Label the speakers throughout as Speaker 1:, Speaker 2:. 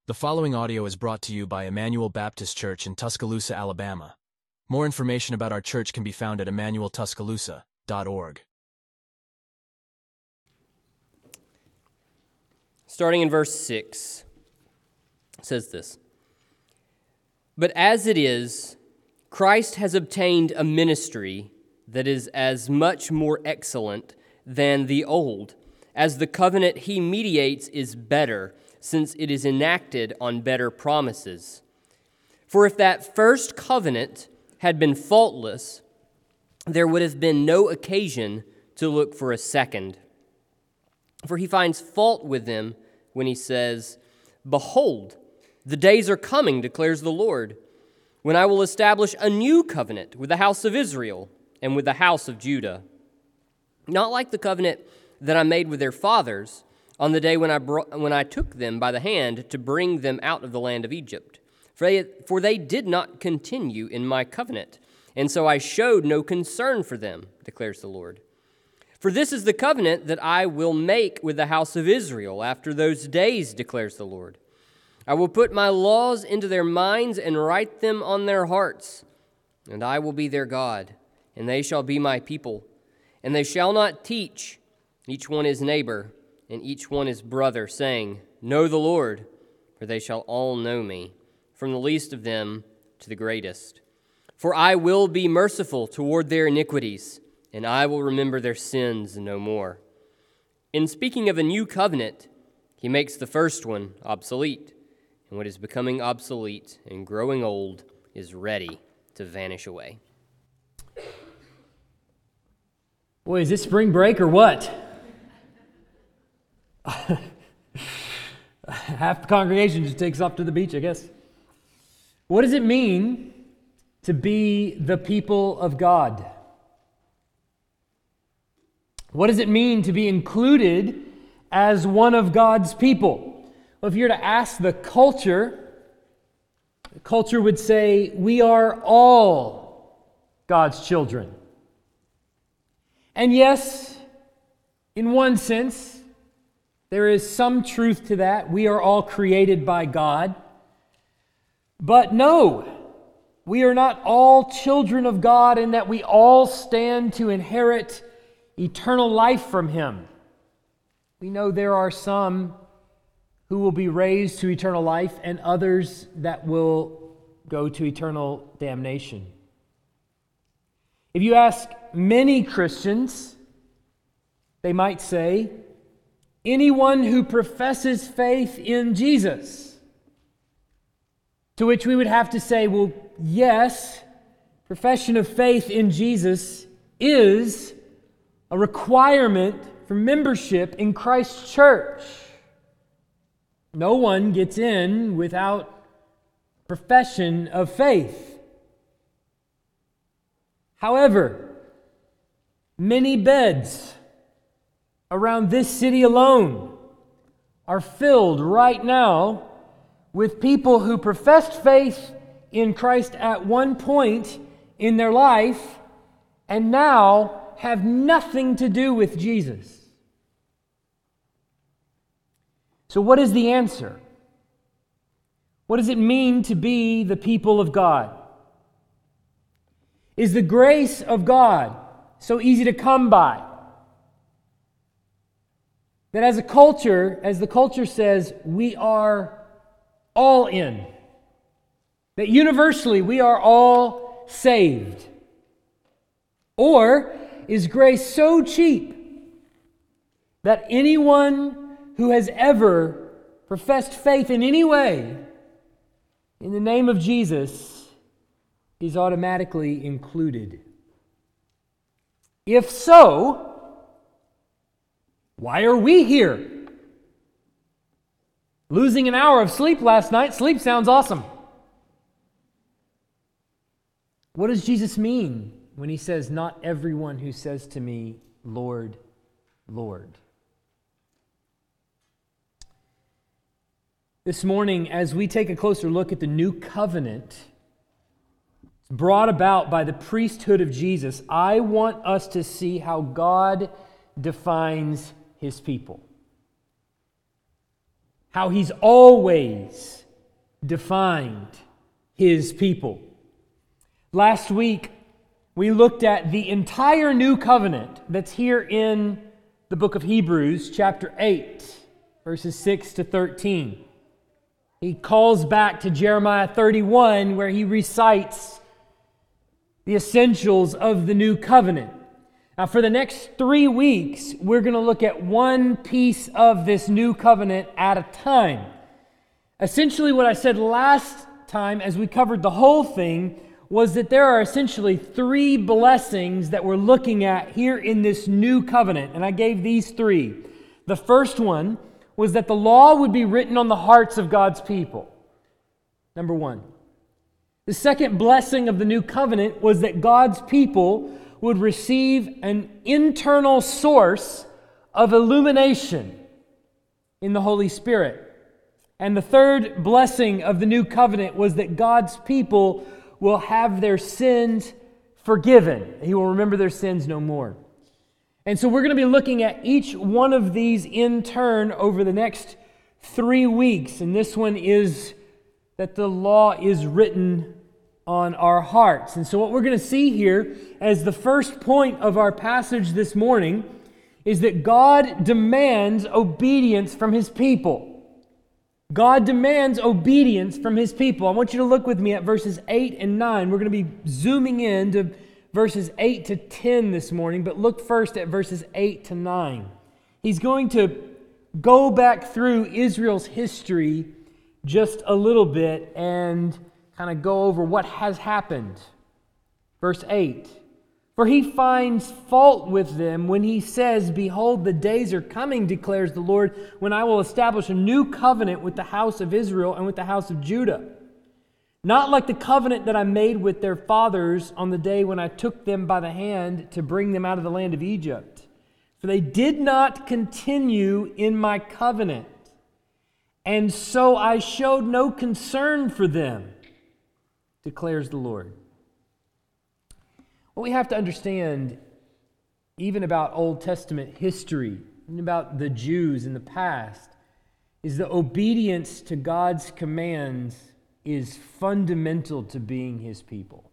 Speaker 1: The following audio is brought to you by Emmanuel Baptist Church in Tuscaloosa, Alabama. More information about our church can be found at emmanueltuscaloosa.org.
Speaker 2: Starting in verse 6, it says this: "But as it is, Christ has obtained a ministry that is as much more excellent than the old, as the covenant he mediates is better, since it is enacted on better promises. For if that first covenant had been faultless, there would have been no occasion to look for a second. For he finds fault with them when he says, 'Behold, the days are coming, declares the Lord, when I will establish a new covenant with the house of Israel and with the house of Judah. Not like the covenant that I made with their fathers on the day when I took them by the hand to bring them out of the land of Egypt. For they did not continue in my covenant, and so I showed no concern for them, declares the Lord. For this is the covenant that I will make with the house of Israel after those days, declares the Lord. I will put my laws into their minds and write them on their hearts, and I will be their God, and they shall be my people. And they shall not teach each one his neighbor and each one his brother, saying, Know the Lord, for they shall all know me, from the least of them to the greatest. For I will be merciful toward their iniquities, and I will remember their sins no more.' In speaking of a new covenant, he makes the first one obsolete, and what is becoming obsolete and growing old is ready to vanish away."
Speaker 3: Boy, is this spring break or what? Half the congregation just takes off to the beach, I guess. What does it mean to be the people of God? What does it mean to be included as one of God's people? Well, if you were to ask the culture would say, we are all God's children. And yes, in one sense, there is some truth to that. We are all created by God. But no, we are not all children of God in that we all stand to inherit eternal life from Him. We know there are some who will be raised to eternal life and others that will go to eternal damnation. If you ask many Christians, they might say, anyone who professes faith in Jesus. To which we would have to say, well, yes, profession of faith in Jesus is a requirement for membership in Christ's church. No one gets in without profession of faith. However, many beds around this city alone are filled right now with people who professed faith in Christ at one point in their life and now have nothing to do with Jesus. So what is the answer? What does it mean to be the people of God? Is the grace of God so easy to come by that as a culture, as the culture says, we are all in? That universally we are all saved? Or is grace so cheap that anyone who has ever professed faith in any way in the name of Jesus is automatically included? If so, why are we here? Losing an hour of sleep last night. Sleep sounds awesome. What does Jesus mean when he says, not everyone who says to me, Lord, Lord? This morning, as we take a closer look at the new covenant brought about by the priesthood of Jesus, I want us to see how God defines His people. How He's always defined His people. Last week, we looked at the entire new covenant that's here in the book of Hebrews, chapter 8, verses 6 to 13. He calls back to Jeremiah 31, where he recites the essentials of the new covenant. Now, for the next 3 weeks, we're going to look at one piece of this new covenant at a time. Essentially, what I said last time as we covered the whole thing was that there are essentially 3 blessings that we're looking at here in this new covenant, and I gave these 3. The first one was that the law would be written on the hearts of God's people. Number 1. The second blessing of the new covenant was that God's people would receive an internal source of illumination in the Holy Spirit. And the third blessing of the new covenant was that God's people will have their sins forgiven. He will remember their sins no more. And so we're going to be looking at each one of these in turn over the next 3 weeks. And this one is that the law is written on our hearts. And so what we're going to see here as the first point of our passage this morning is that God demands obedience from His people. God demands obedience from His people. I want you to look with me at verses 8 and 9. We're going to be zooming in to verses 8 to 10 this morning, but look first at verses 8 to 9. He's going to go back through Israel's history just a little bit and kind of go over what has happened. Verse 8, "For he finds fault with them when he says, 'Behold, the days are coming, declares the Lord, when I will establish a new covenant with the house of Israel and with the house of Judah. Not like the covenant that I made with their fathers on the day when I took them by the hand to bring them out of the land of Egypt. For they did not continue in my covenant, and so I showed no concern for them, declares the Lord.'" What we have to understand, even about Old Testament history, and about the Jews in the past, is that obedience to God's commands is fundamental to being His people.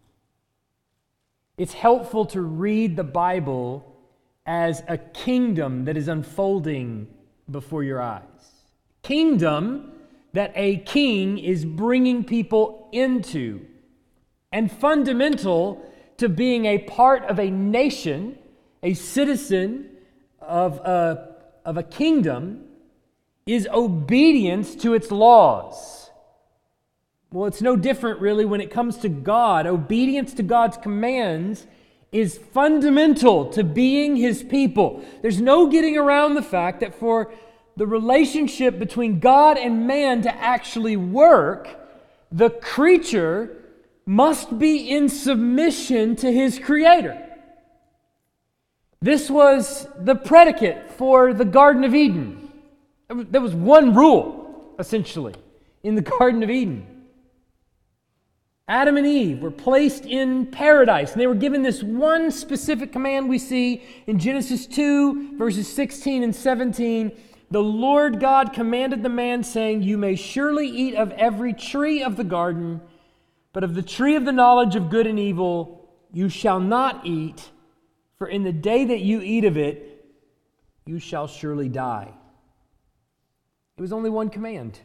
Speaker 3: It's helpful to read the Bible as a kingdom that is unfolding before your eyes. Kingdom that a king is bringing people into, and fundamental to being a part of a nation, a citizen of a kingdom, is obedience to its laws. Well, it's no different really when it comes to God. Obedience to God's commands is fundamental to being His people. There's no getting around the fact that for the relationship between God and man to actually work, the creature must be in submission to his Creator. This was the predicate for the Garden of Eden. There was one rule, essentially, in the Garden of Eden. Adam and Eve were placed in paradise, and they were given this one specific command we see in Genesis 2, verses 16 and 17. The Lord God commanded the man, saying, "You may surely eat of every tree of the garden, but of the tree of the knowledge of good and evil you shall not eat, for in the day that you eat of it, you shall surely die." It was only one command.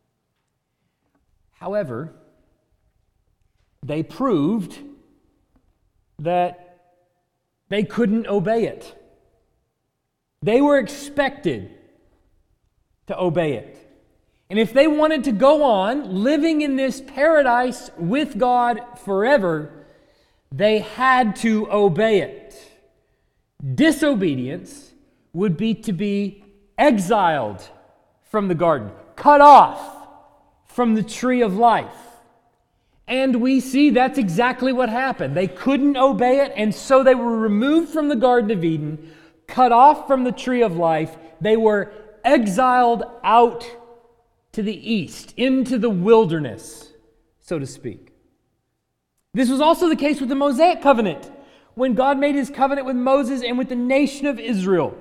Speaker 3: However, they proved that they couldn't obey it. They were expected to obey it. And if they wanted to go on living in this paradise with God forever, they had to obey it. Disobedience would be to be exiled from the garden, cut off from the tree of life. And we see that's exactly what happened. They couldn't obey it, and so they were removed from the Garden of Eden, cut off from the tree of life. They were exiled out to the east, into the wilderness, so to speak. This was also the case with the Mosaic covenant, when God made His covenant with Moses and with the nation of Israel.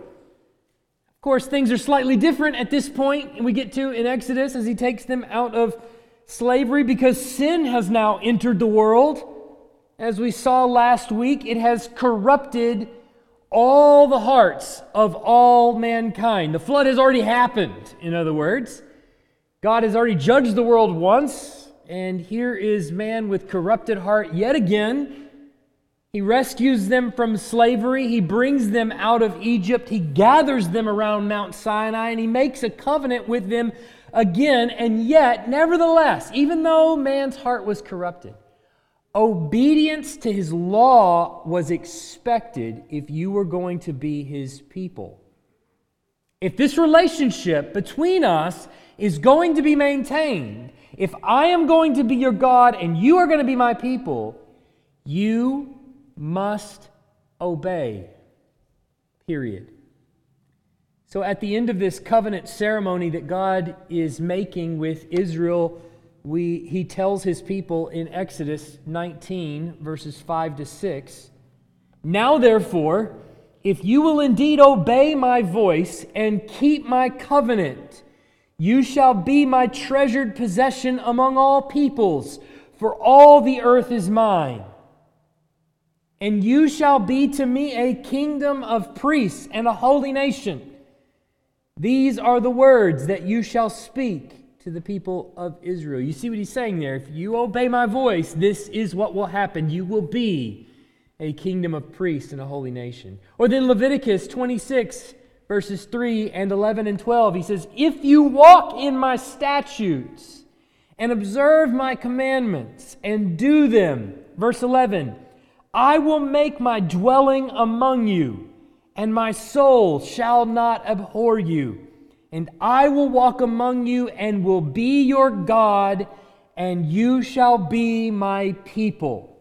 Speaker 3: Of course, things are slightly different at this point, and we get to in Exodus as He takes them out of slavery because sin has now entered the world. As we saw last week, it has corrupted all the hearts of all mankind. The flood has already happened, in other words. God has already judged the world once, and here is man with corrupted heart yet again. He rescues them from slavery. He brings them out of Egypt. He gathers them around Mount Sinai, and he makes a covenant with them again. And yet, nevertheless, even though man's heart was corrupted, obedience to his law was expected if you were going to be his people. If this relationship between us is going to be maintained, if I am going to be your God and you are going to be my people, you must obey. Period. So at the end of this covenant ceremony that God is making with Israel, he tells his people in Exodus 19, verses 5 to 6, "Now therefore, if you will indeed obey my voice and keep my covenant, you shall be my treasured possession among all peoples, for all the earth is mine. And you shall be to me a kingdom of priests and a holy nation. These are the words that you shall speak to the people of Israel." You see what he's saying there? If you obey my voice, this is what will happen. You will be a kingdom of priests and a holy nation. Or then Leviticus 26, verses 3 and 11 and 12, he says, "If you walk in my statutes and observe my commandments and do them," verse 11, "I will make my dwelling among you, and my soul shall not abhor you. And I will walk among you and will be your God, and you shall be my people."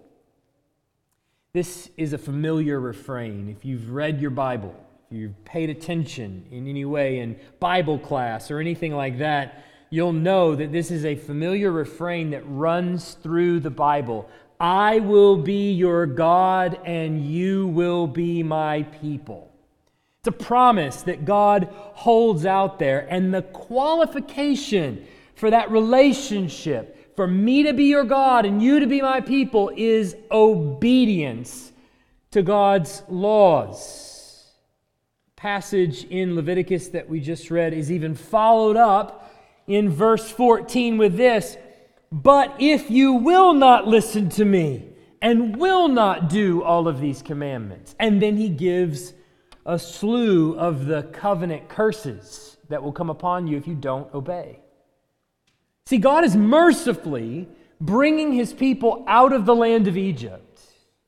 Speaker 3: This is a familiar refrain. If you've read your Bible, if you've paid attention in any way in Bible class or anything like that, you'll know that this is a familiar refrain that runs through the Bible. I will be your God, and you will be my people. It's a promise that God holds out there, and the qualification for that relationship, for me to be your God and you to be my people, is obedience to God's laws. The passage in Leviticus that we just read is even followed up in verse 14 with this, "But if you will not listen to me and will not do all of these commandments," and then he gives a slew of the covenant curses that will come upon you if you don't obey. See, God is mercifully bringing his people out of the land of Egypt.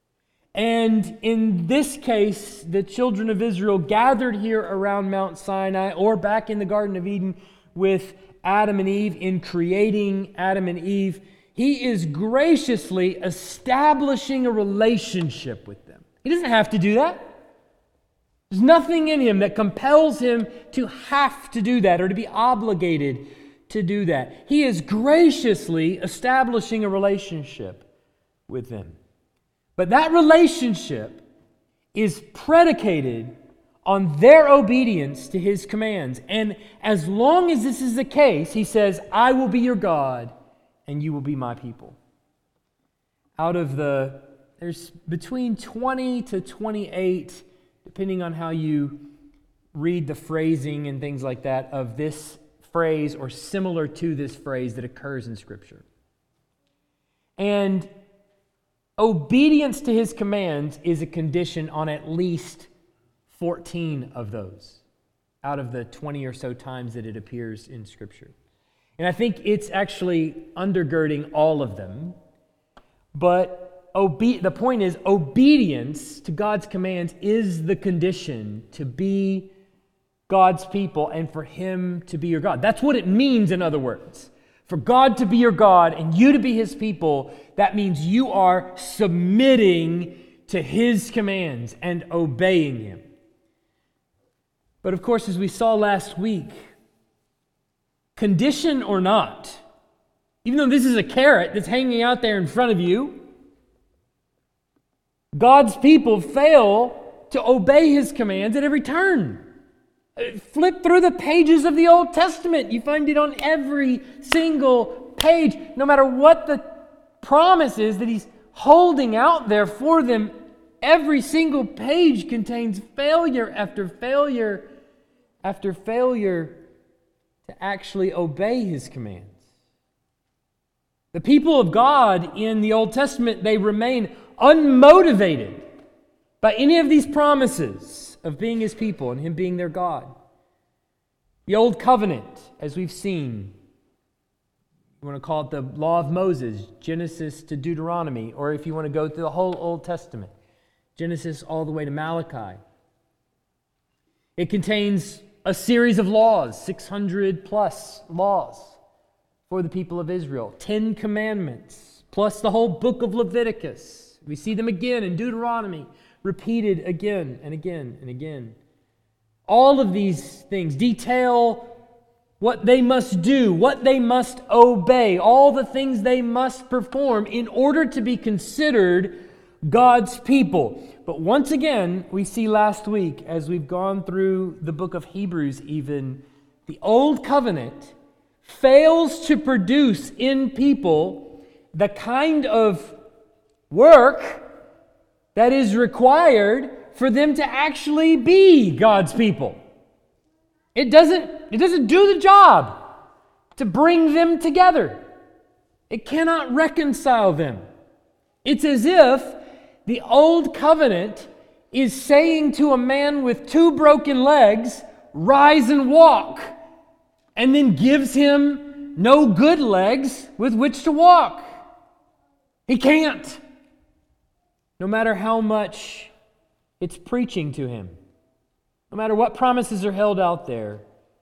Speaker 3: And in this case, the children of Israel gathered here around Mount Sinai or back in the Garden of Eden with Adam and Eve in creating Adam and Eve. He is graciously establishing a relationship with them. He doesn't have to do that. There's nothing in him that compels him to have to do that or to be obligated to do that. He is graciously establishing a relationship with them. But that relationship is predicated on their obedience to his commands. And as long as this is the case, he says, "I will be your God and you will be my people." There's between 20 to 28, depending on how you read the phrasing and things like that, of this phrase or similar to this phrase that occurs in Scripture. And obedience to his commands is a condition on at least 14 of those out of the 20 or so times that it appears in Scripture. And I think it's actually undergirding all of them. But the point is, obedience to God's commands is the condition to be God's people and for him to be your God. That's what it means, in other words. For God to be your God and you to be his people, that means you are submitting to his commands and obeying him. But of course, as we saw last week, condition or not, even though this is a carrot that's hanging out there in front of you, God's people fail to obey his commands at every turn. Flip through the pages of the Old Testament. You find it on every single page, no matter what the promise is that he's holding out there for them, every single page contains failure after failure after failure to actually obey his commands. The people of God in the Old Testament, they remain unmotivated by any of these promises of being his people and him being their God. The Old Covenant, as we've seen, you want to call it the Law of Moses, Genesis to Deuteronomy, or if you want to go through the whole Old Testament, Genesis all the way to Malachi. It contains a series of laws, 600 plus laws for the people of Israel. 10 commandments, plus the whole book of Leviticus. We see them again in Deuteronomy, repeated again and again and again. All of these things detail what they must do, what they must obey, all the things they must perform in order to be considered God's people. But once again, we see last week, as we've gone through the book of Hebrews even, the Old Covenant fails to produce in people the kind of work that is required for them to actually be God's people. It doesn't do the job to bring them together. It cannot reconcile them. It's as if the Old Covenant is saying to a man with 2 broken legs, rise and walk, and then gives him no good legs with which to walk. He can't, no matter how much it's preaching to him. No matter what promises are held out there,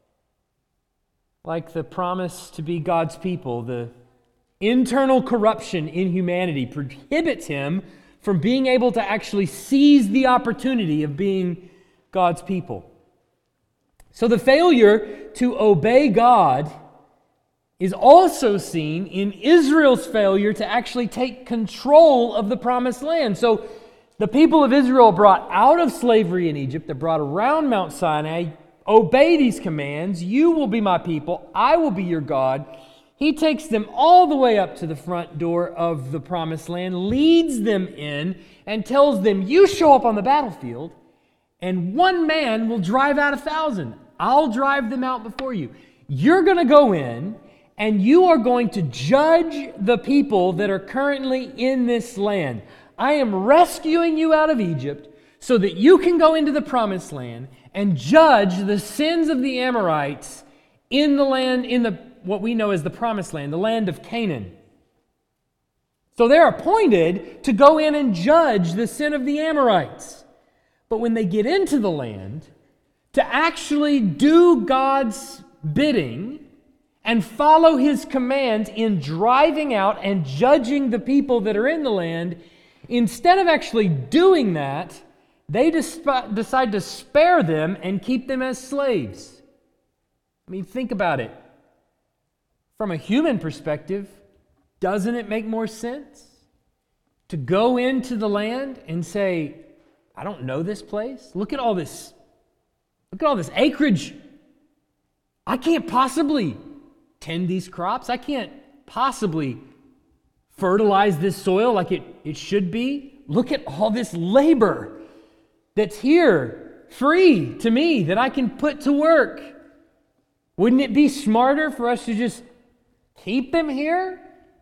Speaker 3: like the promise to be God's people, the internal corruption in humanity prohibits him from being able to actually seize the opportunity of being God's people. So the failure to obey God is also seen in Israel's failure to actually take control of the promised land. So the people of Israel brought out of slavery in Egypt, they're brought around Mount Sinai, obey these commands, you will be my people, I will be your God. He takes them all the way up to the front door of the promised land, leads them in, and tells them, you show up on the battlefield, and one man will drive out 1,000. I'll drive them out before you. You're going to go in, and you are going to judge the people that are currently in this land. I am rescuing you out of Egypt so that you can go into the promised land and judge the sins of the Amorites in the land, what we know as the promised land, the land of Canaan. So they're appointed to go in and judge the sin of the Amorites. But when they get into the land, to actually do God's bidding and follow his commands in driving out and judging the people that are in the land, instead of actually doing that, they decide to spare them and keep them as slaves. I mean, think about it. From a human perspective, doesn't it make more sense to go into the land and say, I don't know this place. Look at all this acreage. I can't possibly tend these crops. I can't possibly fertilize this soil like it should be. Look at all this labor that's here, free to me, that I can put to work. Wouldn't it be smarter for us to just keep them here?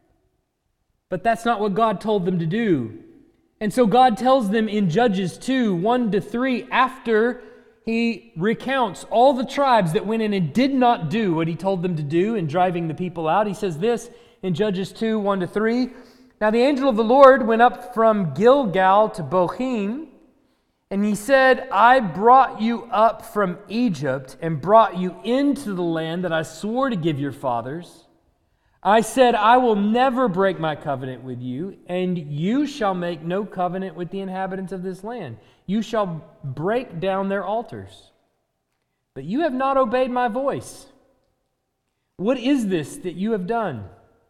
Speaker 3: But that's not what God told them to do. And so God tells them in Judges 2, 1-3, after he recounts all the tribes that went in and did not do what he told them to do in driving the people out. He says this in Judges 2, 1-3. Now the angel of the Lord went up from Gilgal to Bochim, and he said, I brought you up from Egypt and brought you into the land that I swore to give your fathers. I said, I will never break my covenant with you, and you shall make no covenant with the inhabitants of this land. You shall break down their altars. But you have not obeyed my voice. What is this that you have done?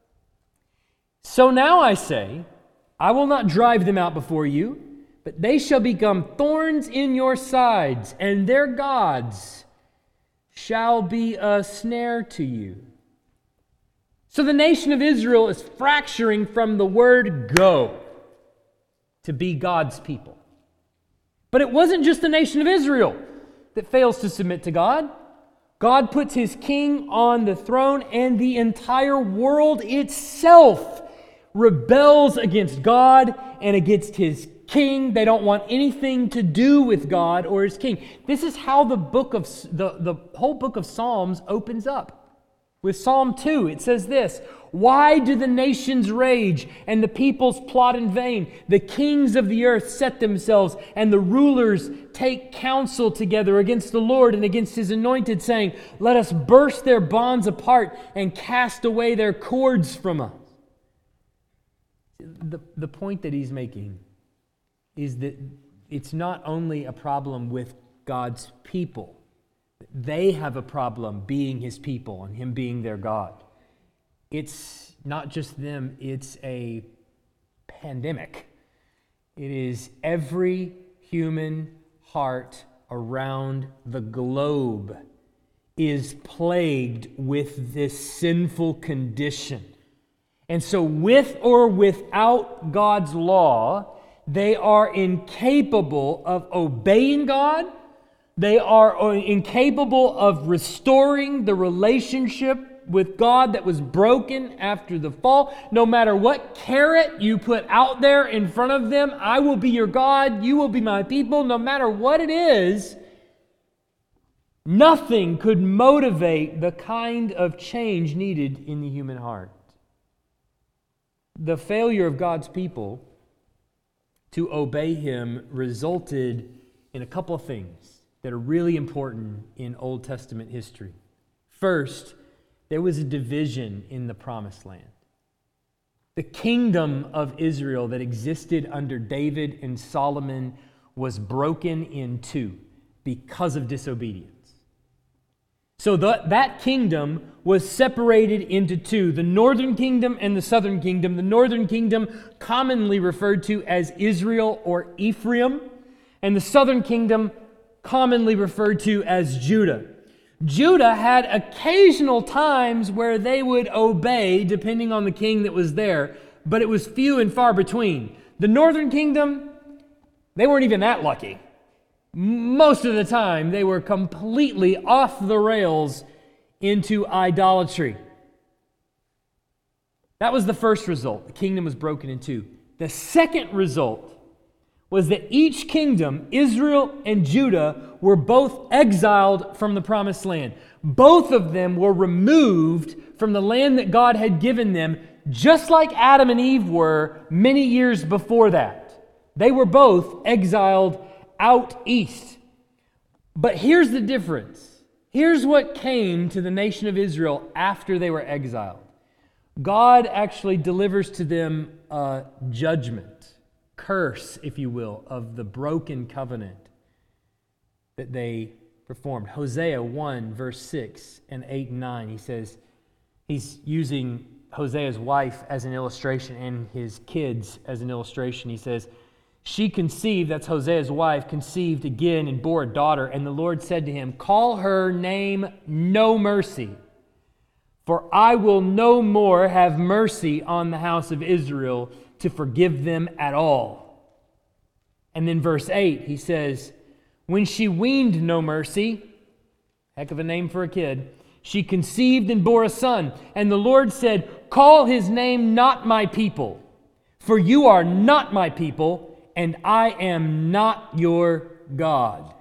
Speaker 3: So now I say, I will not drive them out before you, but they shall become thorns in your sides, and their gods shall be a snare to you. So the nation of Israel is fracturing from the word go to be God's people. But it wasn't just the nation of Israel that fails to submit to God. God puts his king on the throne, and the entire world itself rebels against God and against his king. They don't want anything to do with God or his king. This is how the whole book of Psalms opens up. With Psalm 2, it says this: "Why do the nations rage and the peoples plot in vain? The kings of the earth set themselves, and the rulers take counsel together against the Lord and against his anointed, saying, let us burst their bonds apart and cast away their cords from us." The point that he's making is that it's not only a problem with God's people. They have a problem being his people and him being their God. It's not just them, it's a pandemic. It is every human heart around the globe is plagued with this sinful condition. And so with or without God's law, they are incapable of obeying God. They are incapable of restoring the relationship with God that was broken after the fall. No matter what carrot you put out there in front of them, I will be your God, you will be my people. No matter what it is, nothing could motivate the kind of change needed in the human heart. The failure of God's people to obey him resulted in a couple of things that are really important in Old Testament history. First, there was a division in the Promised Land. The kingdom of Israel that existed under David and Solomon was broken in two because of disobedience. So that kingdom was separated into two, the northern kingdom and the southern kingdom. The northern kingdom commonly referred to as Israel or Ephraim, and the southern kingdom commonly referred to as Judah. Judah had occasional times where they would obey, depending on the king that was there, but it was few and far between. The northern kingdom, they weren't even that lucky. Most of the time, they were completely off the rails into idolatry. That was the first result. The kingdom was broken in two. The second result was that each kingdom, Israel and Judah, were both exiled from the Promised Land. Both of them were removed from the land that God had given them, just like Adam and Eve were many years before that. They were both exiled out east. But here's the difference. Here's what came to the nation of Israel after they were exiled. God actually delivers to them a judgment, curse, if you will, of the broken covenant that they performed. Hosea 1, verse 6 and 8 and 9, he says, he's using Hosea's wife as an illustration and his kids as an illustration. He says, she conceived, that's Hosea's wife, conceived again and bore a daughter, and the Lord said to him, call her name No Mercy, for I will no more have mercy on the house of Israel to forgive them at all. And then verse 8, he says, when she weaned No Mercy, heck of a name for a kid, she conceived and bore a son. And the Lord said, call his name Not My People, for you are not my people, and I am not your God.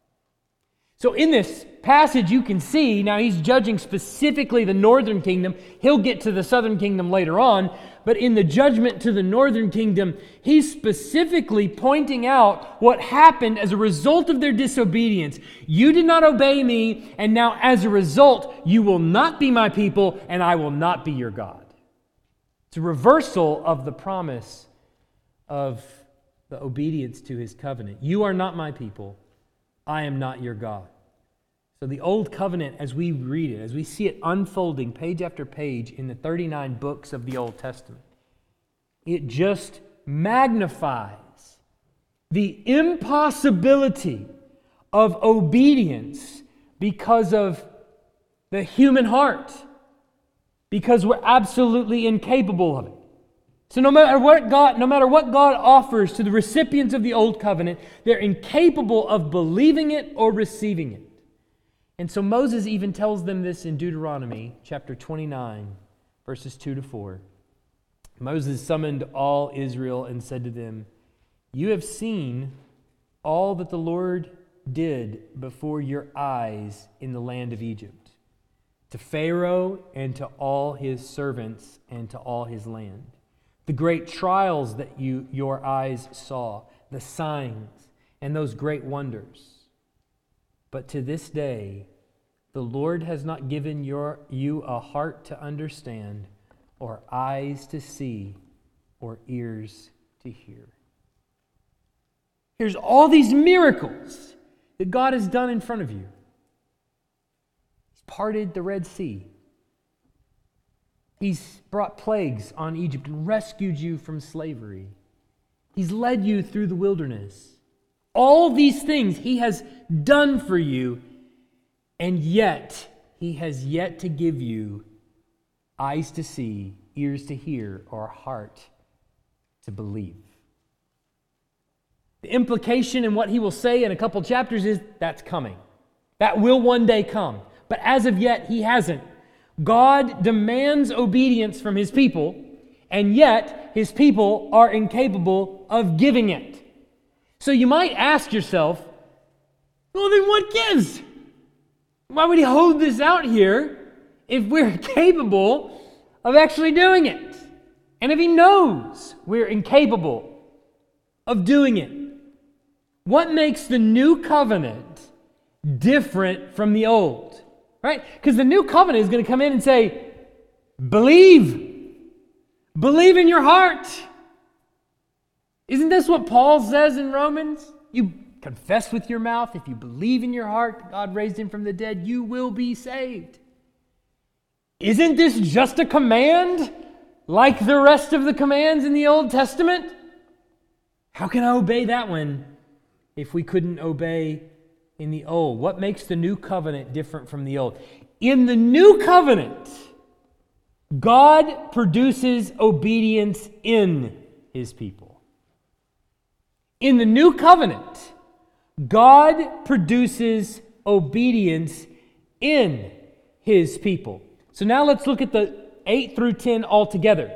Speaker 3: So in this passage you can see, now he's judging specifically the northern kingdom. He'll get to the southern kingdom later on, but in the judgment to the northern kingdom, he's specifically pointing out what happened as a result of their disobedience. You did not obey me, and now as a result, you will not be my people, and I will not be your God. It's a reversal of the promise of the obedience to his covenant. You are not my people. I am not your God. So the Old Covenant, as we read it, as we see it unfolding page after page in the 39 books of the Old Testament, it just magnifies the impossibility of obedience because of the human heart. because we're absolutely incapable of it. So no matter what God offers to the recipients of the Old Covenant, they're incapable of believing it or receiving it. And so Moses even tells them this in Deuteronomy chapter 29, verses 2 to 4. Moses summoned all Israel and said to them, "You have seen all that the Lord did before your eyes in the land of Egypt, to Pharaoh and to all his servants and to all his land. The great trials that your eyes saw, the signs and those great wonders. But to this day, the Lord has not given you a heart to understand, or eyes to see, or ears to hear." Here's all these miracles that God has done in front of you. He's parted the Red Sea. He's brought plagues on Egypt and rescued you from slavery. He's led you through the wilderness. All these things He has done for you, and yet He has yet to give you eyes to see, ears to hear, or a heart to believe. The implication in what He will say in a couple chapters is that's coming. That will one day come. But as of yet, He hasn't. God demands obedience from His people, and yet His people are incapable of giving it. So you might ask yourself, well, then what gives? Why would He hold this out here if we're capable of actually doing it? And if He knows we're incapable of doing it, what makes the new covenant different from the old? Right? Because the new covenant is going to come in and say, believe. Believe in your heart. Isn't this what Paul says in Romans? You confess with your mouth, if you believe in your heart that God raised Him from the dead, you will be saved. Isn't this just a command like the rest of the commands in the Old Testament? How can I obey that one if we couldn't obey in the old? What makes the new covenant different from the old? In the new covenant, God produces obedience in His people. In the new covenant, God produces obedience in His people. So now let's look at the 8 through 10 altogether.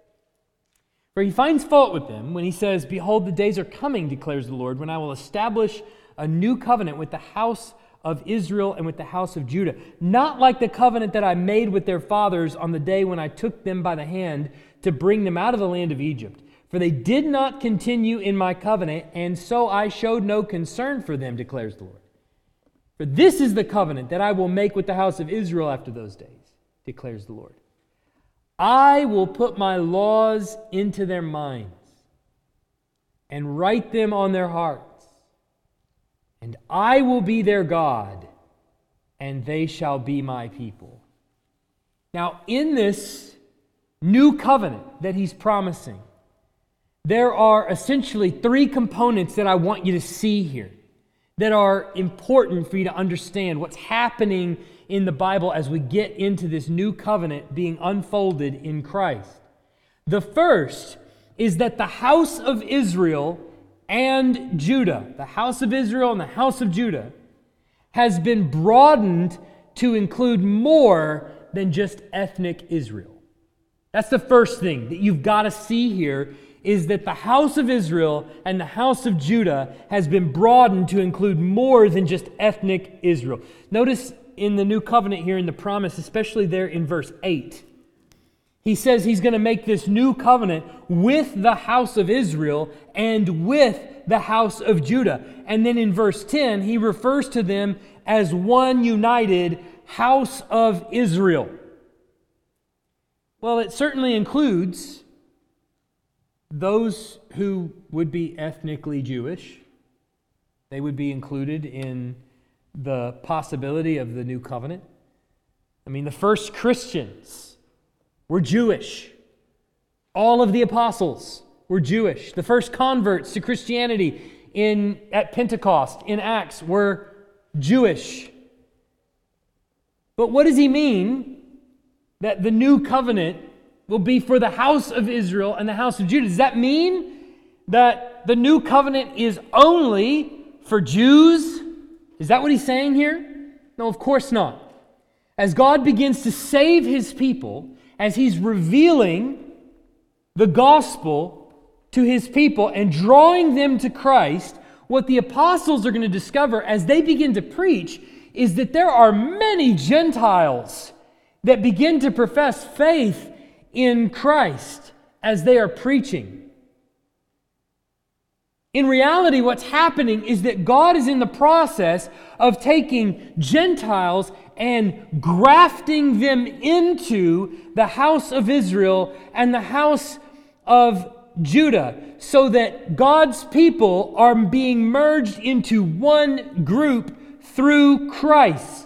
Speaker 3: For He finds fault with them when He says, "Behold, the days are coming, declares the Lord, when I will establish a new covenant with the house of Israel and with the house of Judah, not like the covenant that I made with their fathers on the day when I took them by the hand to bring them out of the land of Egypt. For they did not continue in my covenant, and so I showed no concern for them, declares the Lord. For this is the covenant that I will make with the house of Israel after those days, declares the Lord. I will put my laws into their minds and write them on their hearts, and I will be their God, and they shall be my people." Now, in this new covenant that He's promising, there are essentially 3 components that I want you to see here that are important for you to understand what's happening in the Bible as we get into this new covenant being unfolded in Christ. The first is that the house of Israel and Judah, the house of Israel and the house of Judah, has been broadened to include more than just ethnic Israel. That's the first thing that you've got to see here, is that the house of Israel and the house of Judah has been broadened to include more than just ethnic Israel. Notice in the new covenant here in the promise, especially there in verse 8, He says He's going to make this new covenant with the house of Israel and with the house of Judah. And then in verse 10, He refers to them as one united house of Israel. Well, it certainly includes those who would be ethnically Jewish. They would be included in the possibility of the new covenant. I mean, the first Christians were Jewish. All of the apostles were Jewish. The first converts to Christianity at Pentecost in Acts were Jewish. But what does He mean that the new covenant will be for the house of Israel and the house of Judah. Does that mean that the new covenant is only for Jews? Is that what he's saying here? No, of course not. As God begins to save his people, as he's revealing the gospel to his people and drawing them to Christ, what the apostles are going to discover as they begin to preach is that there are many Gentiles that begin to profess faith in Christ as they are preaching. In reality, what's happening is that God is in the process of taking Gentiles and grafting them into the house of Israel and the house of Judah, so that God's people are being merged into one group through Christ.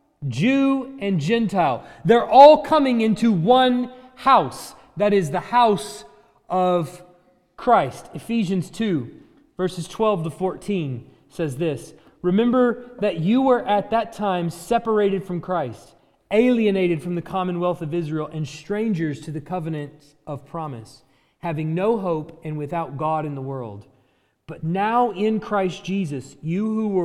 Speaker 3: Jew and Gentile. They're all coming into one house. That is the house of Christ. Ephesians 2, verses 12 to 14 says this: "Remember that you were at that time separated from Christ, alienated from the commonwealth of Israel, and strangers to the covenants of promise, having no hope and without God in the world. But now in Christ Jesus, you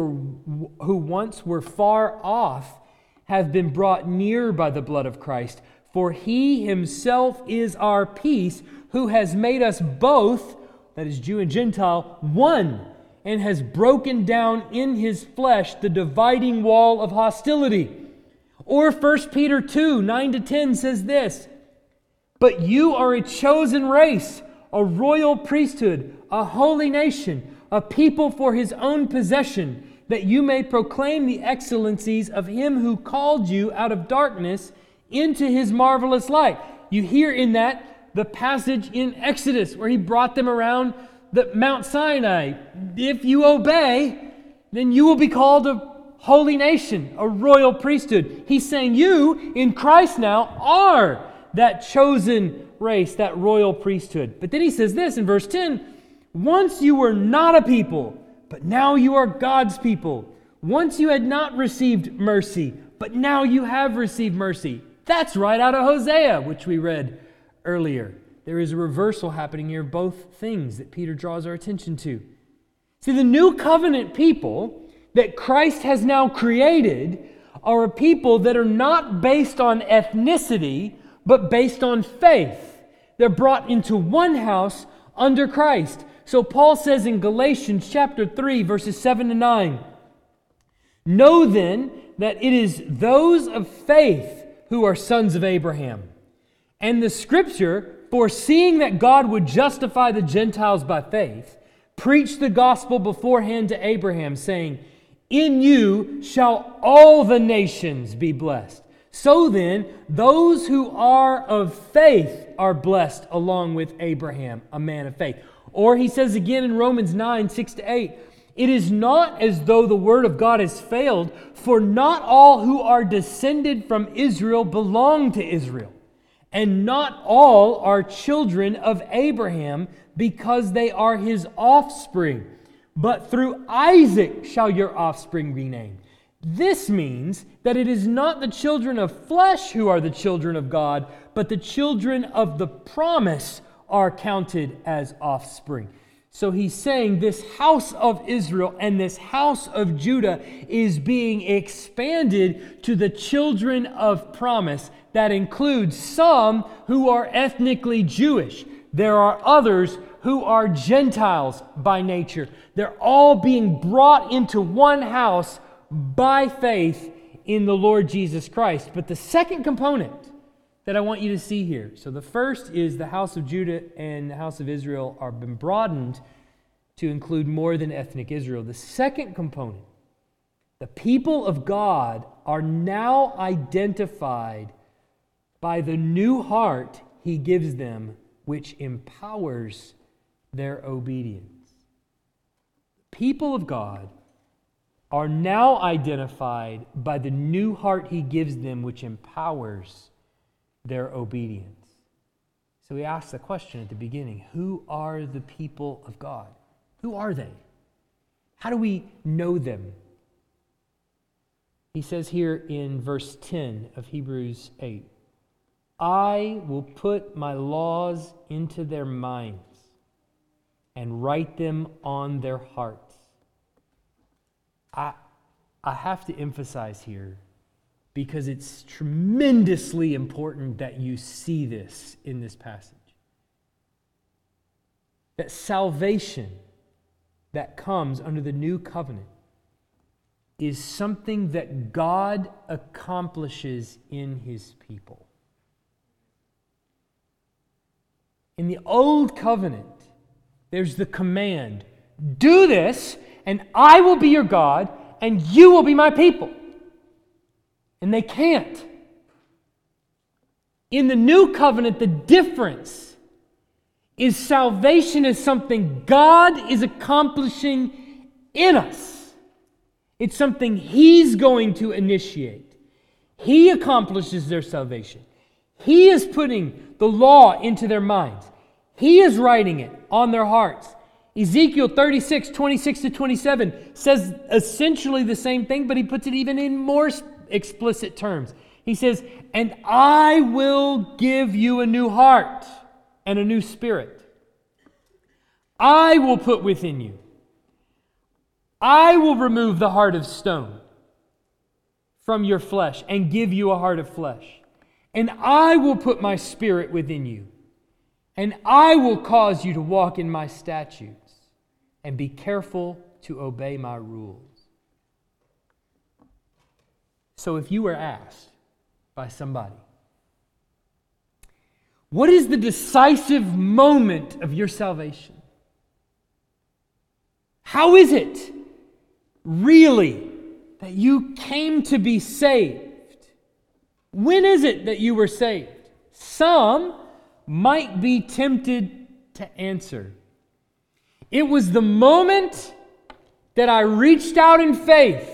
Speaker 3: who once were far off have been brought near by the blood of Christ. For he himself is our peace, who has made us both," that is Jew and Gentile, "one, and has broken down in his flesh the dividing wall of hostility." Or 1 Peter 2, 9-10 says this: "But you are a chosen race, a royal priesthood, a holy nation, a people for his own possession, that you may proclaim the excellencies of him who called you out of darkness into his marvelous light." You hear in that the passage in Exodus where he brought them around the Mount Sinai. If you obey, then you will be called a holy nation, a royal priesthood. He's saying you in Christ now are that chosen race, that royal priesthood. But then he says this in verse 10, "Once you were not a people, but now you are God's people. Once you had not received mercy, but now you have received mercy." That's right out of Hosea, which we read earlier. There is a reversal happening here, both things that Peter draws our attention to. See, the new covenant people that Christ has now created are a people that are not based on ethnicity, but based on faith. They're brought into one house under Christ. So Paul says in Galatians chapter 3, verses 7-9, "Know then that it is those of faith who are sons of Abraham. And the Scripture, foreseeing that God would justify the Gentiles by faith, preached the gospel beforehand to Abraham, saying, 'In you shall all the nations be blessed.' So then, those who are of faith are blessed along with Abraham, a man of faith." Or he says again in Romans 9, 6-8, "It is not as though the word of God has failed, for not all who are descended from Israel belong to Israel, and not all are children of Abraham, because they are his offspring. But through Isaac shall your offspring be named." This means that it is not the children of flesh who are the children of God, but the children of the promise are counted as offspring. So he's saying this house of Israel and this house of Judah is being expanded to the children of promise. That includes some who are ethnically Jewish. There are others who are Gentiles by nature. They're all being brought into one house by faith in the Lord Jesus Christ. But the second component that I want you to see here. So the first is the house of Judah and the house of Israel are been broadened to include more than ethnic Israel. The second component, the people of God are now identified by the new heart he gives them, which empowers their obedience. People of God are now identified by the new heart he gives them, which empowers their obedience. So we asked the question at the beginning, who are the people of God? Who are they? How do we know them? He says here in verse 10 of Hebrews 8, I will put my laws into their minds and write them on their hearts. I have to emphasize here, because it's tremendously important that you see this in this passage. That salvation that comes under the new covenant is something that God accomplishes in His people. In the old covenant, there's the command, do this, and I will be your God, and you will be my people. And they can't. In the new covenant, the difference is salvation is something God is accomplishing in us. It's something He's going to initiate. He accomplishes their salvation. He is putting the law into their minds. He is writing it on their hearts. Ezekiel 36, 26 to 27 says essentially the same thing, but he puts it even in more explicit terms. He says, and I will give you a new heart and a new spirit. I will put within you. I will remove the heart of stone from your flesh and give you a heart of flesh. And I will put my spirit within you. And I will cause you to walk in my statutes and be careful to obey my rules. So if you were asked by somebody, what is the decisive moment of your salvation? How is it really that you came to be saved? When is it that you were saved? Some might be tempted to answer. It was the moment that I reached out in faith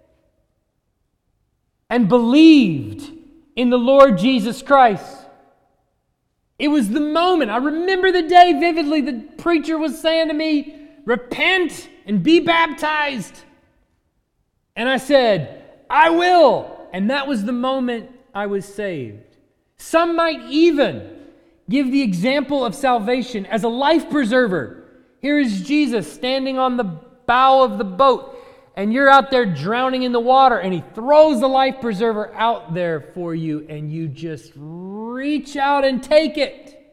Speaker 3: and believed in the Lord Jesus Christ. It was the moment. I remember the day vividly. The preacher was saying to me, repent and be baptized. And I said, I will. And that was the moment I was saved. Some might even give the example of salvation as a life preserver. Here is Jesus standing on the bow of the boat, and you're out there drowning in the water, and He throws the life preserver out there for you, and you just reach out and take it.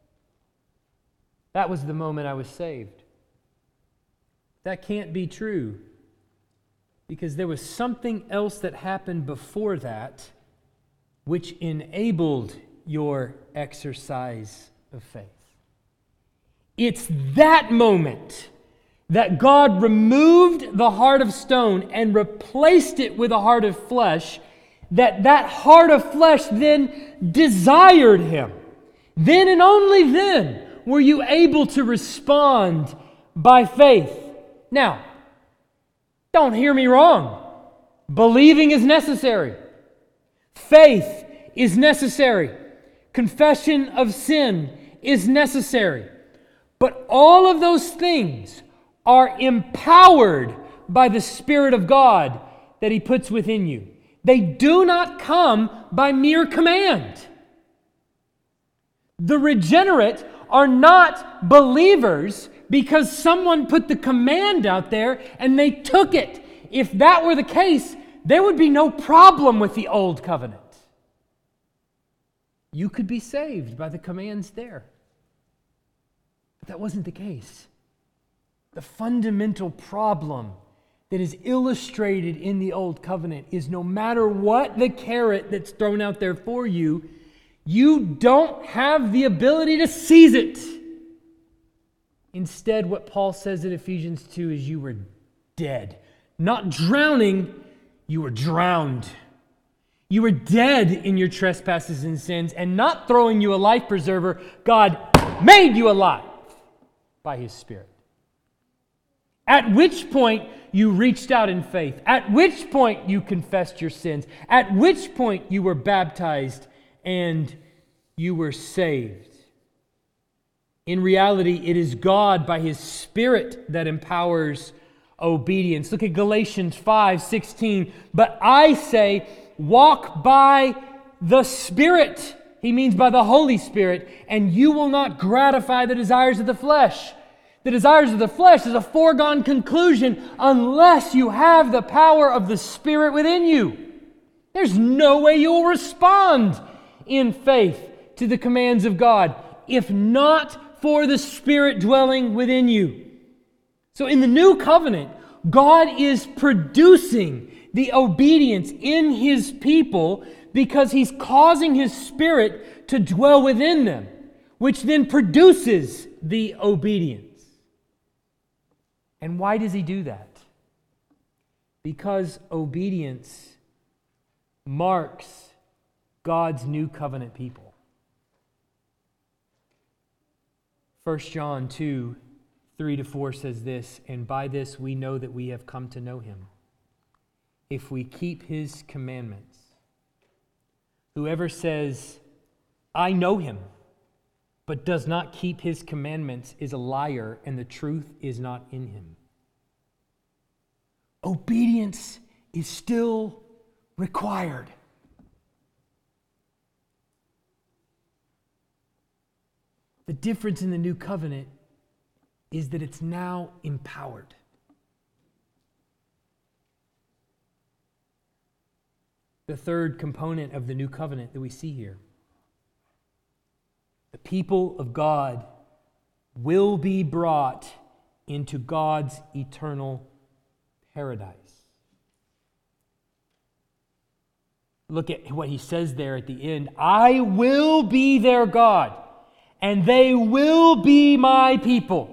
Speaker 3: That was the moment I was saved. That can't be true, because there was something else that happened before that which enabled your exercise of faith. It's that moment that God removed the heart of stone and replaced it with a heart of flesh, that heart of flesh then desired Him. Then and only then were you able to respond by faith. Now, don't hear me wrong. Believing is necessary. Faith is necessary. Confession of sin is necessary. But all of those things are empowered by the Spirit of God that He puts within you. They do not come by mere command. The regenerate are not believers because someone put the command out there and they took it. If that were the case, there would be no problem with the old covenant. You could be saved by the commands there. But that wasn't the case. The fundamental problem that is illustrated in the Old Covenant is no matter what the carrot that's thrown out there for you, you don't have the ability to seize it. Instead, what Paul says in Ephesians 2 is you were dead. Not drowning, you were drowned. You were dead in your trespasses and sins, and not throwing you a life preserver, God made you alive by His Spirit. At which point you reached out in faith. At which point you confessed your sins. At which point you were baptized and you were saved. In reality, it is God by His Spirit that empowers obedience. Look at Galatians 5:16. But I say, walk by the Spirit, He means by the Holy Spirit, and you will not gratify the desires of the flesh. The desires of the flesh is a foregone conclusion unless you have the power of the Spirit within you. There's no way you will respond in faith to the commands of God if not for the Spirit dwelling within you. So in the new covenant, God is producing the obedience in His people because He's causing His Spirit to dwell within them, which then produces the obedience. And why does He do that? Because obedience marks God's new covenant people. 1 John 2, 3-4 says this, "And by this we know that we have come to know Him, if we keep His commandments. Whoever says, 'I know Him,' but does not keep His commandments is a liar, and the truth is not in him." Obedience is still required. The difference in the new covenant is that it's now empowered. The third component of the new covenant that we see here: the people of God will be brought into God's eternal paradise. Look at what He says there at the end. "I will be their God, and they will be my people."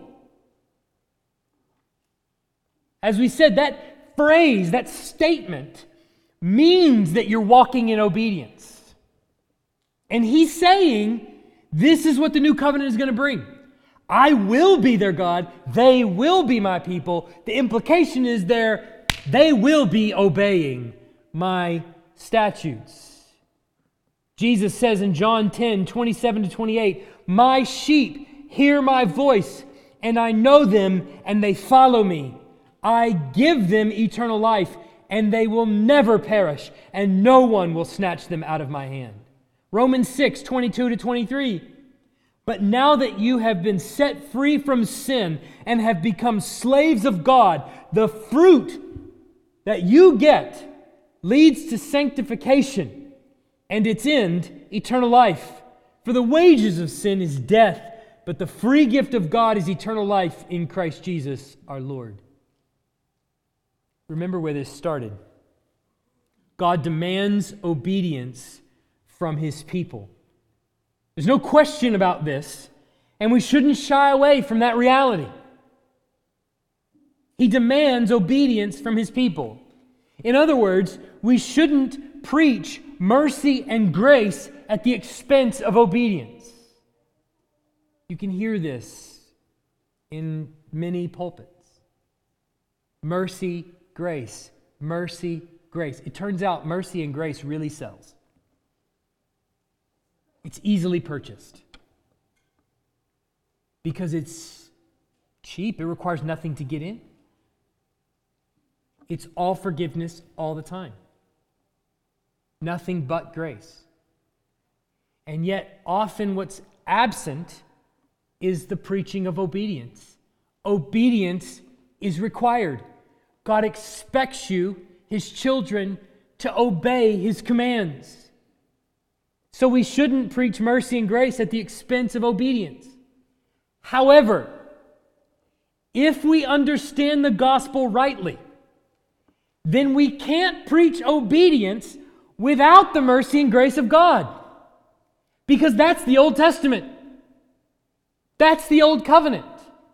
Speaker 3: As we said, that phrase, that statement, means that you're walking in obedience. And He's saying, this is what the new covenant is going to bring. I will be their God. They will be my people. The implication is they will be obeying my statutes. Jesus says in John 10, 27-28, "My sheep hear my voice, and I know them, and they follow me. I give them eternal life, and they will never perish, and no one will snatch them out of my hand." Romans 6, 22-23. "But now that you have been set free from sin and have become slaves of God, the fruit that you get leads to sanctification, and its end, eternal life. For the wages of sin is death, but the free gift of God is eternal life in Christ Jesus our Lord." Remember where this started. God demands obedience from His people. There's no question about this, and we shouldn't shy away from that reality. He demands obedience from His people. In other words, we shouldn't preach mercy and grace at the expense of obedience. You can hear this in many pulpits. Mercy, grace, mercy, grace. It turns out mercy and grace really sells. It's easily purchased because it's cheap. It requires nothing to get in. It's all forgiveness all the time. Nothing but grace. And yet, often what's absent is the preaching of obedience. Obedience is required. God expects you, His children, to obey His commands. So we shouldn't preach mercy and grace at the expense of obedience. However, if we understand the gospel rightly, then we can't preach obedience without the mercy and grace of God. Because that's the Old Testament. That's the Old Covenant.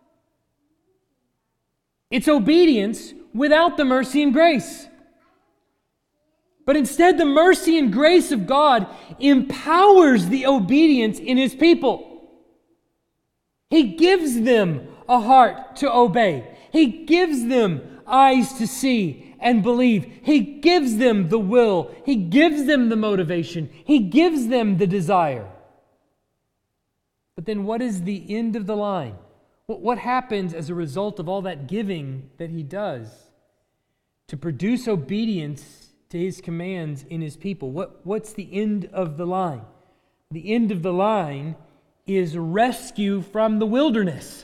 Speaker 3: It's obedience without the mercy and grace. But instead, the mercy and grace of God empowers the obedience in His people. He gives them a heart to obey. He gives them eyes to see and believe. He gives them the will. He gives them the motivation. He gives them the desire. But then what is the end of the line? What happens as a result of all that giving that He does to produce obedience to His commands in His people? What's the end of the line? the end of the line is rescue from the wilderness.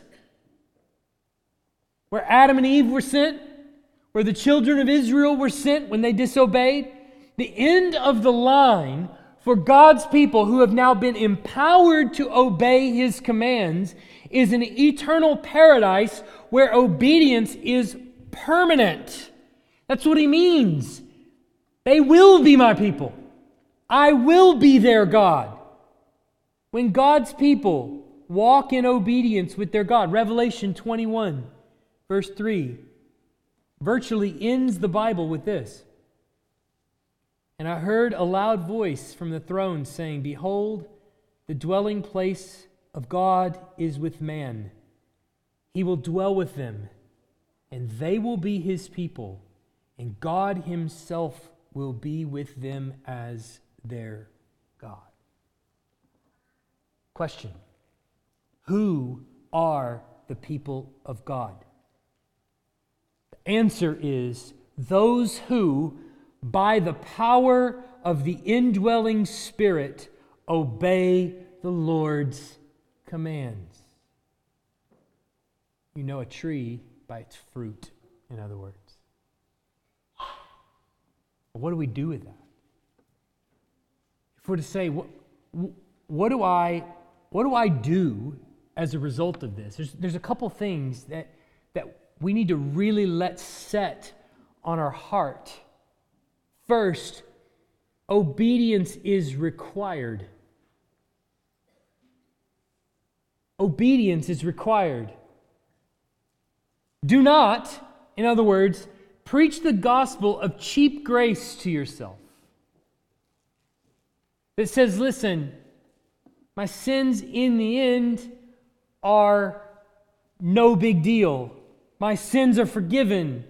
Speaker 3: Where Adam and Eve were sent, where the children of Israel were sent when they disobeyed, the end of the line for God's people who have now been empowered to obey His commands is an eternal paradise where obedience is permanent. That's what He means. They will be my people. I will be their God. When God's people walk in obedience with their God, Revelation 21, verse 3, virtually ends the Bible with this. And I heard a loud voice from the throne saying, Behold, the dwelling place of God is with man. He will dwell with them, and they will be His people, and God Himself will be with them as their God. Question: who are the people of God? The answer is those who, by the power of the indwelling Spirit, obey the Lord's commands. You know a tree by its fruit, in other words. What do we do with that? If we're to say, what do I do as a result of this? There's a couple things that we need to really let set on our heart. First, obedience is required. Obedience is required. Do not, in other words, preach the gospel of cheap grace to yourself. That says, listen, my sins in the end are no big deal. My sins are forgiven.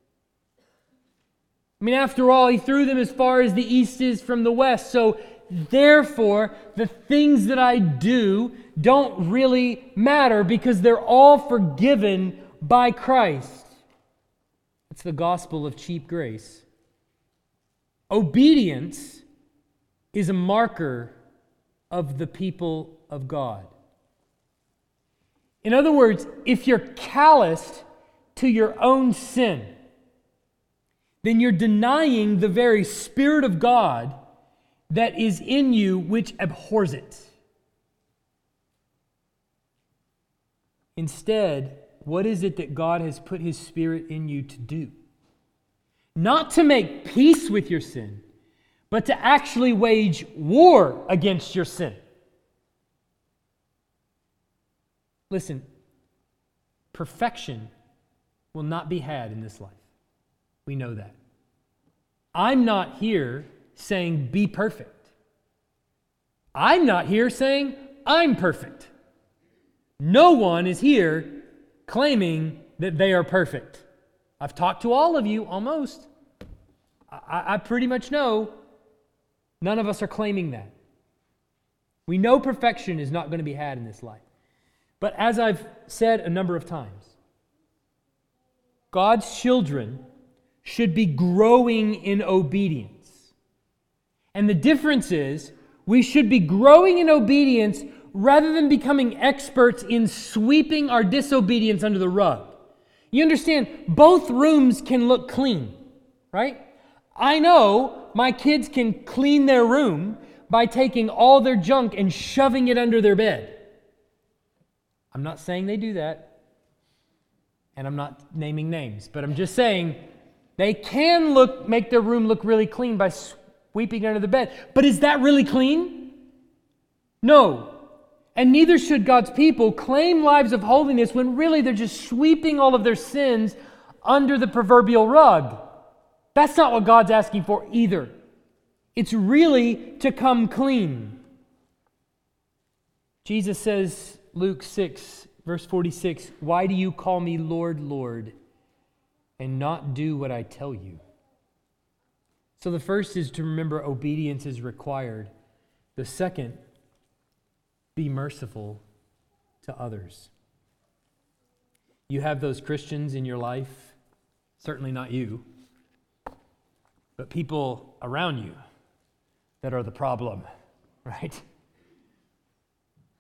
Speaker 3: I mean, after all, He threw them as far as the east is from the west. So, therefore, the things that I do don't really matter because they're all forgiven by Christ. It's the gospel of cheap grace. Obedience is a marker of the people of God. In other words, if you're calloused to your own sin, then you're denying the very Spirit of God that is in you, which abhors it. Instead, what is it that God has put His Spirit in you to do? Not to make peace with your sin, but to actually wage war against your sin. Listen, perfection will not be had in this life. We know that. I'm not here saying be perfect. I'm not here saying I'm perfect. No one is here claiming that they are perfect. I've talked to all of you, almost. I pretty much know none of us are claiming that. We know perfection is not going to be had in this life. But as I've said a number of times, God's children should be growing in obedience. And the difference is, we should be growing in obedience rather than becoming experts in sweeping our disobedience under the rug. You understand, both rooms can look clean, right? I know my kids can clean their room by taking all their junk and shoving it under their bed. I'm not saying they do that, and I'm not naming names, but I'm just saying they can make their room look really clean by sweeping under the bed. But is that really clean? No. And neither should God's people claim lives of holiness when really they're just sweeping all of their sins under the proverbial rug. That's not what God's asking for either. It's really to come clean. Jesus says, Luke 6, verse 46, "Why do you call me Lord, Lord, and not do what I tell you?" So the first is to remember obedience is required. The second, be merciful to others. You have those Christians in your life, certainly not you, but people around you that are the problem, right?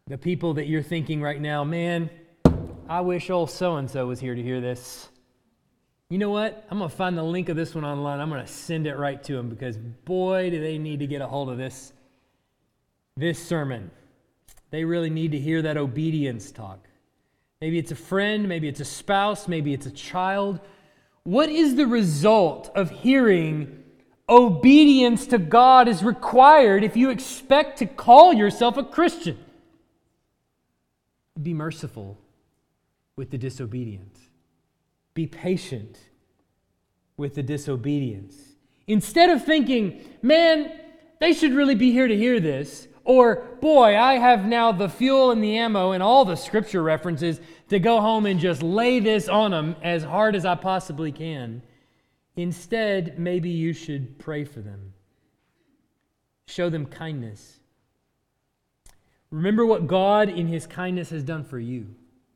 Speaker 3: The people that you're thinking right now, man, I wish old so-and-so was here to hear this. You know what? I'm going to find the link of this one online. I'm going to send it right to them because, boy, do they need to get a hold of this sermon. They really need to hear that obedience talk. Maybe it's a friend, maybe it's a spouse, maybe it's a child. What is the result of hearing obedience to God is required if you expect to call yourself a Christian? Be merciful with the disobedient. Be patient with the disobedience. Instead of thinking, man, they should really be here to hear this, or, boy, I have now the fuel and the ammo and all the scripture references to go home and just lay this on them as hard as I possibly can. Instead, maybe you should pray for them. Show them kindness. Remember what God in His kindness has done for you.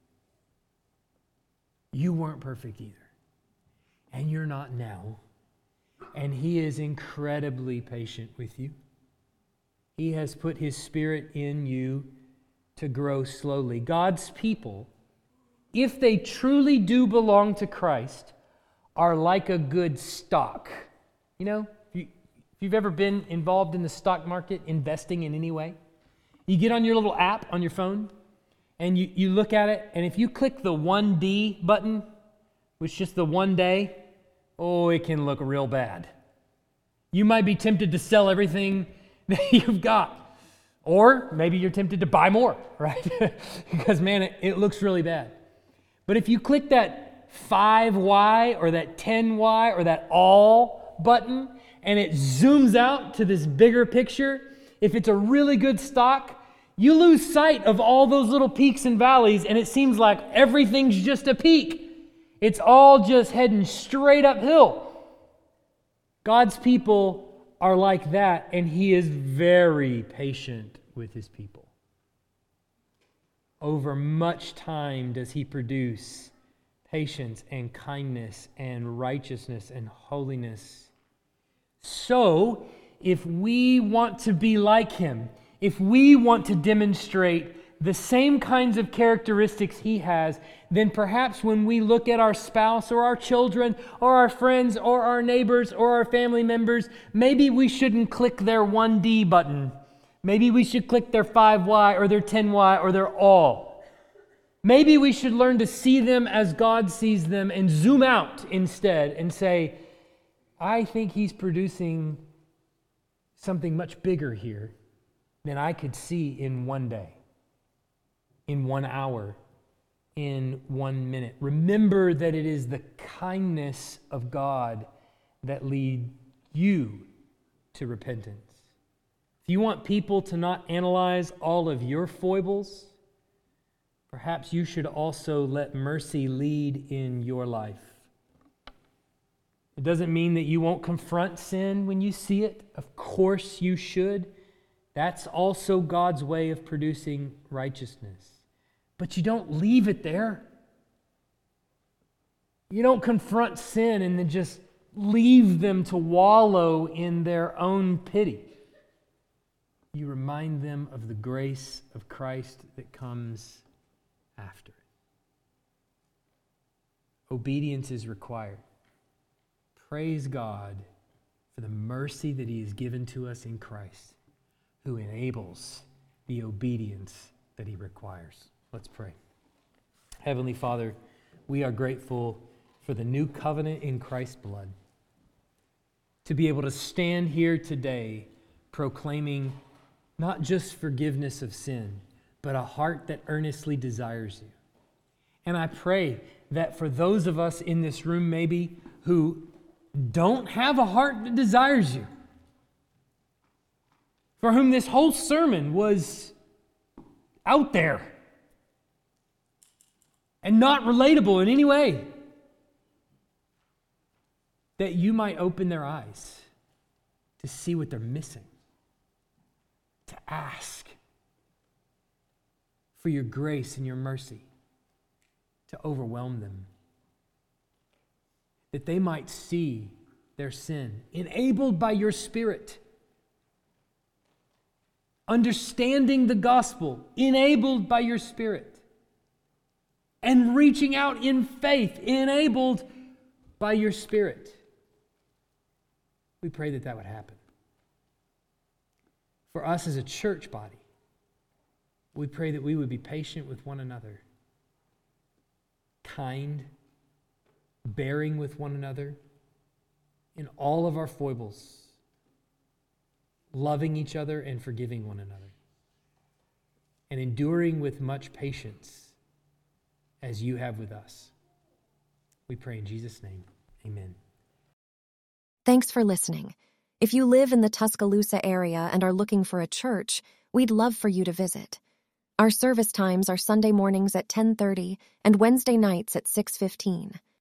Speaker 3: You weren't perfect either. And you're not now. And He is incredibly patient with you. He has put His Spirit in you to grow slowly. God's people, if they truly do belong to Christ, are like a good stock. You know, if you've ever been involved in the stock market, investing in any way, you get on your little app on your phone, and you look at it, and if you click the 1D button, which is just the 1 day, oh, it can look real bad. You might be tempted to sell everything that you've got. Or maybe you're tempted to buy more, right? Because, man, it looks really bad. But if you click that 5Y or that 10Y or that all button, and it zooms out to this bigger picture, if it's a really good stock, you lose sight of all those little peaks and valleys, and it seems like everything's just a peak. It's all just heading straight uphill. God's people are like that, and He is very patient with His people. Over much time does He produce patience and kindness and righteousness and holiness. So, if we want to be like Him, if we want to demonstrate the same kinds of characteristics He has, then perhaps when we look at our spouse or our children or our friends or our neighbors or our family members, maybe we shouldn't click their 1D button. Maybe we should click their 5Y or their 10Y or their all. Maybe we should learn to see them as God sees them and zoom out instead and say, I think He's producing something much bigger here than I could see in 1 day, in 1 hour, in 1 minute. Remember that it is the kindness of God that lead you to repentance. If you want people to not analyze all of your foibles, perhaps you should also let mercy lead in your life. It doesn't mean that you won't confront sin when you see it. Of course you should. That's also God's way of producing righteousness. But you don't leave it there. You don't confront sin and then just leave them to wallow in their own pity. You remind them of the grace of Christ that comes after it. Obedience is required. Praise God for the mercy that He has given to us in Christ, who enables the obedience that He requires. Let's pray. Heavenly Father, we are grateful for the new covenant in Christ's blood. To be able to stand here today proclaiming not just forgiveness of sin, but a heart that earnestly desires you. And I pray that for those of us in this room maybe who don't have a heart that desires you, for whom this whole sermon was out there and not relatable in any way, that you might open their eyes to see what they're missing, to ask for your grace and your mercy to overwhelm them, that they might see their sin, enabled by your Spirit, understanding the gospel, enabled by your Spirit, and reaching out in faith, enabled by your Spirit. We pray that that would happen. For us as a church body, we pray that we would be patient with one another, kind, bearing with one another in all of our foibles, loving each other and forgiving one another, and enduring with much patience as you have with us. We pray in Jesus' name, amen.
Speaker 4: Thanks for listening. If you live in the Tuscaloosa area and are looking for a church, we'd love for you to visit. Our service times are Sunday mornings at 10:30 and Wednesday nights at 6:15.